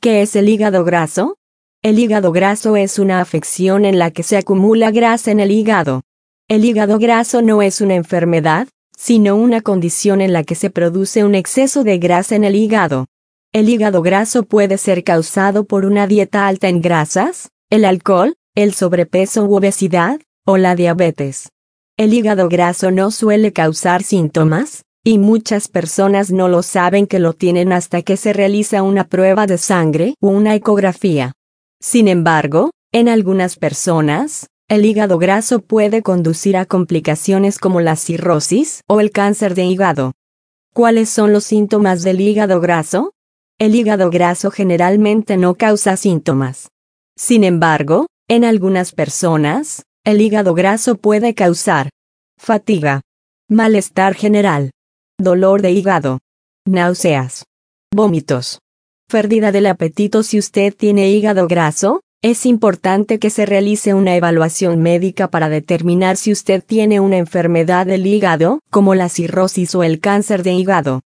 ¿Qué es el hígado graso? El hígado graso es una afección en la que se acumula grasa en el hígado. El hígado graso no es una enfermedad, sino una condición en la que se produce un exceso de grasa en el hígado. El hígado graso puede ser causado por una dieta alta en grasas, el alcohol, el sobrepeso u obesidad, o la diabetes. El hígado graso no suele causar síntomas, y muchas personas no lo saben que lo tienen hasta que se realiza una prueba de sangre o una ecografía. Sin embargo, en algunas personas, el hígado graso puede conducir a complicaciones como la cirrosis o el cáncer de hígado. ¿Cuáles son los síntomas del hígado graso? El hígado graso generalmente no causa síntomas. Sin embargo, en algunas personas, el hígado graso puede causar fatiga, malestar general, dolor de hígado, náuseas, vómitos, pérdida del apetito. Si usted tiene hígado graso, es importante que se realice una evaluación médica para determinar si usted tiene una enfermedad del hígado, como la cirrosis o el cáncer de hígado.